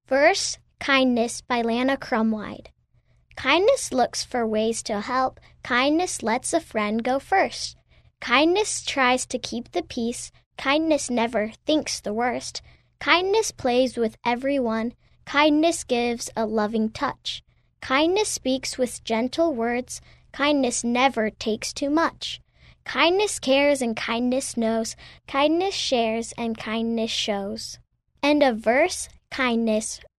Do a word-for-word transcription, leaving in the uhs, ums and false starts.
Verse, Kindness by Lana Crumwide. Kindness looks for ways to help. Kindness lets a friend go first. Kindness tries to keep the peace. Kindness never thinks the worst. Kindness plays with everyone. Kindness gives a loving touch. Kindness speaks with gentle words. Kindness never takes too much. Kindness cares and kindness knows. Kindness shares and kindness shows. End of verse, Kindness,